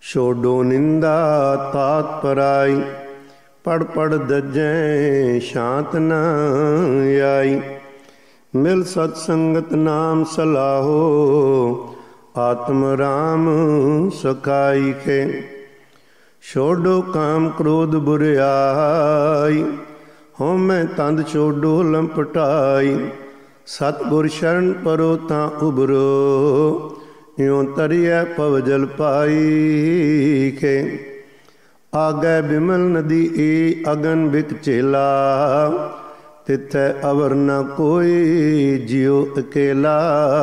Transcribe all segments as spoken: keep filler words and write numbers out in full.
ਛੋਡੋ ਨਿੰਦਾ ਤਾਤ ਪਰਾਈ, ਪੜ ਪੜ ਦਜੈ ਸ਼ਾਂਤ ਨ ਆਈ। ਮਿਲ ਸਤ ਸੰਗਤ ਨਾਮ ਸਲਾਹੋ, ਆਤਮ ਰਾਮ ਸਕਾਈ ਕੇ। ਛੋਡੋ ਕਾਮ ਕ੍ਰੋਧ ਬੁਰਿਆਈ, ਹਉਮੈ ਤੰਦ ਛੋਡੋ ਲੰਪਟਾਈ। ਸਤਿਗੁਰ ਸ਼ਰਨ ਪਰੋ ਤਾਂ ਉਬਰੋ, ਇਉ ਤਰੀਐ ਪਵ ਜਲ ਪਾਈ ਕੇ। ਆਗੈ ਬਿਮਲ ਨਦੀ ਏ ਅਗਨ ਬਿਕ ਚੇਲਾ, ਤਿਥੈ ਅਵਰ ਨ ਕੋਈ ਜਿਉ ਅਕੇਲਾ।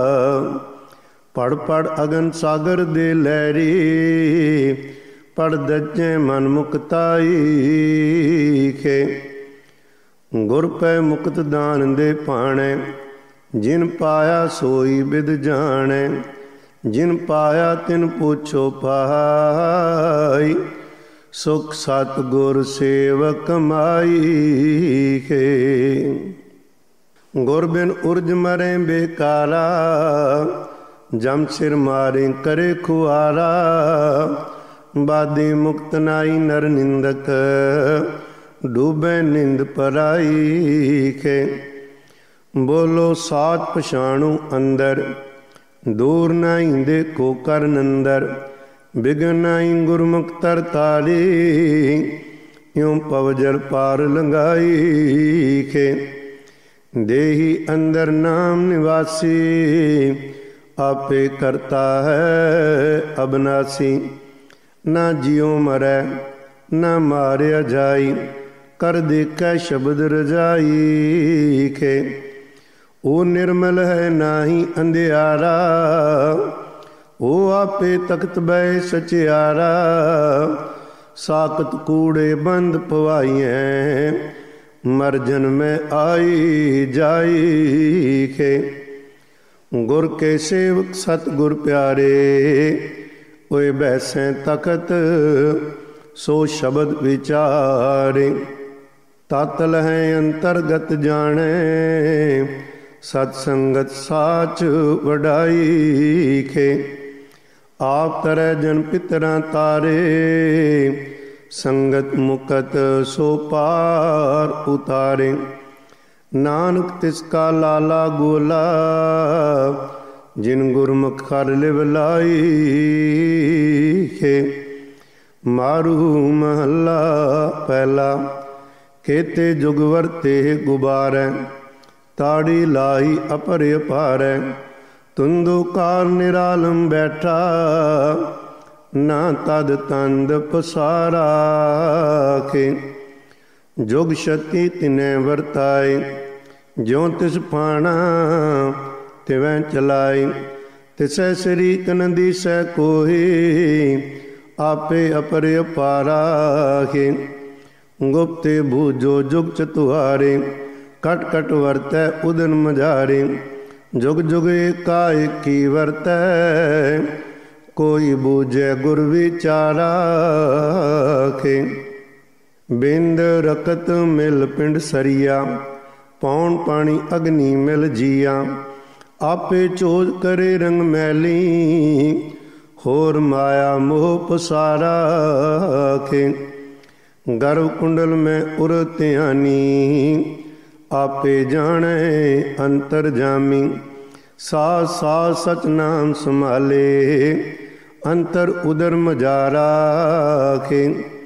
ਪੜ ਪੜ ਅਗਨ ਸਾਗਰ ਦੇ ਲਹਿਰੀ, ਪੜ ਦਜੈ ਮਨ ਮੁਕਤਾਈ ਕੇ। ਗੁਰ ਪੈ ਮੁਕਤ ਦਾਨ ਦੇ ਪਾਣੈ, ਜਿਨ ਪਾਇਆ ਸੋਈ ਬਿਦ ਜਾਣੈ। ਜਿਨ ਪਾਇਆ ਤਿਨ ਪੁੱਛੋ ਪਾਈ, ਸੁਖ ਸਤ ਗੁਰ ਸੇਵਕ ਮਾਈ ਕੇ। ਗੁਰ ਬਿਨ ਉਰਜ ਮਰੇ ਬੇਕਾਰਾ, ਜਮ ਸਿਰ ਮਾਰੇ ਕਰੇ ਖੁਆਰਾ। ਬਾਦੀ ਮੁਕਤ ਨਾਈ ਨਰ ਨਿੰਦਕ, ਡੂਬੈ ਨਿੰਦ ਪਰਾਈ ਕੇ। ਬੋਲੋ ਸਾਚ ਪਛਾਣੂ ਅੰਦਰ, ਦੂਰ ਨਾਈ ਦੇਖੋ ਕਰਨ ਅੰਦਰ। ਬਿਗਨ ਨਾਈ ਗੁਰਮੁਖ ਤਰ ਤਾਰੀ, ਇਉ ਪਵ ਜਲ ਪਾਰ ਲੰਘਾਈ ਕੇ। ਦੇਹੀ ਅੰਦਰ ਨਾਮ ਨਿਵਾਸੀ, ਆਪੇ ਕਰਤਾ ਹੈ ਅਬਨਾਸੀ। ਨਾ ਜਿਉ ਮਰੈ ਨਾ ਮਾਰਿਆ ਜਾਈ, ਕਰ ਦੇਖੈ ਸ਼ਬਦ ਰਜਾਈ ਕੇ। ਉਹ ਨਿਰਮਲ ਹੈ ਨਾਹੀ ਅੰਧਿਆਰਾ, ਉਹ ਆਪੇ ਤਖਤ ਬਹਿ ਸਚਿਆਰਾ। ਸਾਕਤ ਕੂੜੇ ਬੰਦ ਪਵਾਈਐ, ਮਰ ਜਨਮੈ ਆਈ ਜਾਈ ਕੇ। ਗੁਰ ਕੇ ਸੇਵਕ ਸਤਿਗੁਰ ਪਿਆਰੇ, ਓਏ ਬੈਸੈ ਤਖਤ ਸੋ ਸ਼ਬਦ ਵਿਚਾਰੇ। ਤਤ ਲਹੈ ਅੰਤਰਗਤ ਜਾਣੈ, ਸਤ ਸੰਗਤ ਸਾਚ ਵਡਾਈ ਕੇ। ਆਪ ਤਰੈ ਜਨ ਪਿਤਰਾਂ ਤਾਰੇ, ਸੰਗਤ ਮੁਕਤ ਸੋ ਪਾਰ ਉਤਾਰੇ। ਨਾਨਕ ਤਿਸ ਕਾ ਲਾਲਾ ਗੋਲਾ, ਜਿਨ ਗੁਰਮੁਖ ਕਰ ਲਿਵ ਲਾਈ ਕੇ। ਮਾਰੂ ਮਹੱਲਾ ਪਹਿਲਾ। ਕੇਤੇ ਜੁਗ ਵਰਤੇ ਗੁਬਾਰੈ, ਤਾੜੀ ਲਾਈ ਅਪਰ ਅਪਾਰੈ। ਤੁੰਦੋ ਕਾਰ ਨਿਰਾਲਮ ਬੈਠਾ, ਨਾ ਤਦ ਤੰਦ ਪਸਾਰਾ ਕੇ। ਜੁਗ ਛਤੀ ਤਿਨੈ ਵਰਤਾਏ, ਜਿਉ ਤਿਸ ਪਾਣਾ ਤਿਵੈ ਚਲਾਈ। ਤਿਸੈ ਸਰੀਕ ਨ ਦੀਸੈ ਕੋਈ, ਆਪੇ ਅਪਰ ਅਪਾਰਾ ਕੇ। ਗੁਪਤੇ ਬੂਝੋ ਜੁਗ ਚਤੁਆਰੇ, ਕਟ ਕਟ ਵਰਤੈ ਉਦਨ ਮਝਾਰੇ। ਜੁਗ ਜੁਗ ਏਕਾ ਏਕੀ ਵਰਤੈ, ਕੋਈ ਬੂਝੈ ਗੁਰ ਵਿਚਾਰਾ ਕੇ। ਬਿੰਦ ਰਕਤ ਮਿਲ ਪਿੰਡ ਸਰੀਆ, ਪੌਣ ਪਾਣੀ ਅਗਨੀ ਮਿਲ ਜੀਆ। ਆਪੇ ਚੋਜ ਕਰੇ ਰੰਗ ਮੈਲੀ, ਹੋਰ ਮਾਇਆ ਮੋਹ ਪਸਾਰਾ ਕੇ। ਗਰਭ ਕੁੰਡਲ ਮੈਂ ਉਰ ਧਿਆਨੀ, ਆਪੇ ਜਾਣੈ ਅੰਤਰ ਜਾਮੀ। ਸਾਸ ਸਾਸ ਸਚ ਨਾਮ ਸੰਭਾਲੇ, ਅੰਤਰ ਉਦਰ ਮਜਾਰਾ ਕੇ।